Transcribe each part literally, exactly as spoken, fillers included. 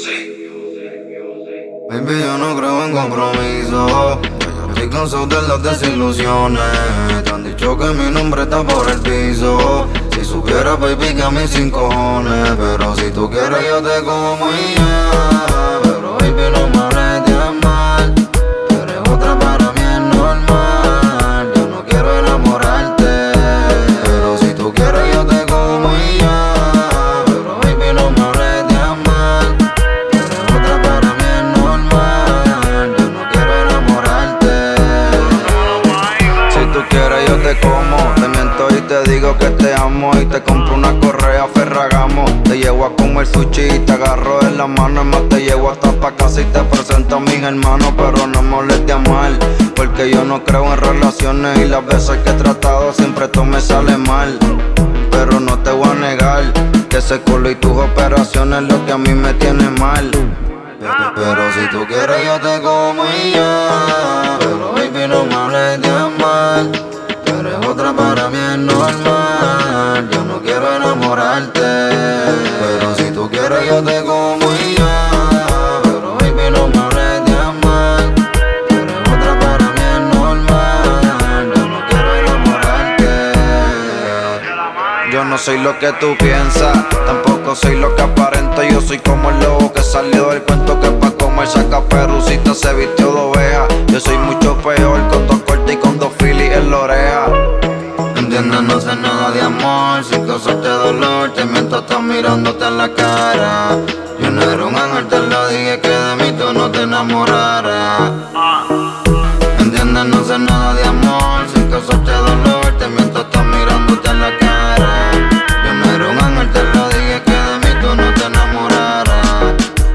Baby, yo no creo en compromiso. Estoy cansado de las desilusiones. Te han dicho que mi nombre está por el piso. Si supieras, baby, que a mí sin cojones. Pero si tú quieres, yo te como y ya. Pero baby, no me hables de amar. Tú eres otra, para mí es normal. Yo no quiero enamorarte. Pero si tú quieres, yo te como y ya. Pero baby, no me hables de amar. Tú eres otra, para mí es normal. Yo no quiero enamorarte. Si tú quieres, yo te como. Te miento y te digo que te amo. Y te compro una correa Ferragamo. Te llevo a comer sushi y te agarro de la mano. Es más, te llevo hasta pa' casa y te presento a mis hermanos. Pero no me hables de amar, porque yo no creo en relaciones. Y las veces que he tratado siempre todo me sale mal. Pero no te voy a negar que ese culo y tus operaciones es lo que a mí me tiene mal. Pero si tú quieres yo te como y ya. Pero baby, no me hables de amar. Tú eres otra, para mí es normal. Yo no quiero enamorarte. Pero si tú quieres yo te como y ya. Pero baby, no me hables de amar. Tú eres otra, para mí es normal. Yo no quiero enamorarte. Yo no soy lo que tú piensas, tampoco soy lo que aparento. Yo soy como el lobo que salió del cuento, que pa' comer saca perucita se vistió de oveja. Yo soy mucho peor, con dos cortes y con dos filis en la oreja. Entiendes, no sé nada de amor, sin causarte dolor. Te miento, estás mirándote en la cara. Yo no era un ángel, te lo dije que de mí tú no te enamoraras. Entiendes, no sé nada de amor, sin causarte dolor. Te miento, estás mirándote en la cara. Yo no era un ángel, te lo dije que de mí tú no te enamoraras.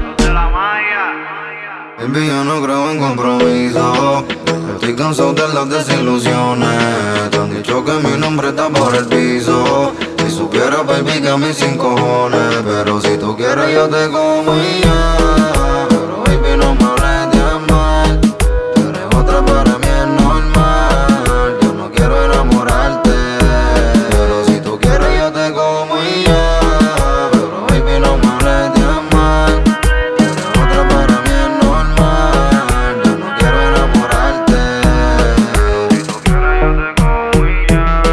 Baby, yo no creo en compromiso. Estoy cansado de las desilusiones. Te han dicho que mi nombre está por el piso. Si supieras, baby, que a mí sin cojones. Pero si tú quieres yo te como y ya. Pero baby, no me hables de amar. Tú eres otra, para mí es normal. Yo no quiero enamorarte. Pero si tú quieres yo te como y ya. Pero baby, no me hables de amar. Tú eres otra, para mí es normal. Yo no quiero enamorarte. Si tú quieres yo te como y ya.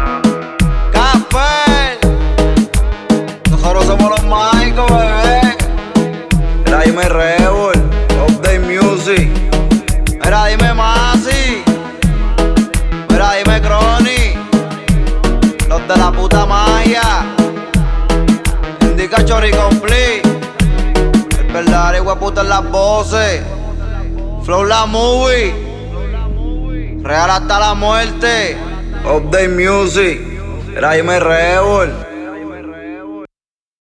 Casper, nosotros somos los mágicos, bebé. Mira, dime Rebel, Update Music. Mira, dime Masi. Mira, dime Crony. Los de la puta magia. Indica Chori Complete. El verdadero hueputa en las voces. Flow la movie. Real hasta la muerte. Update Music. Mira, dime Rebel.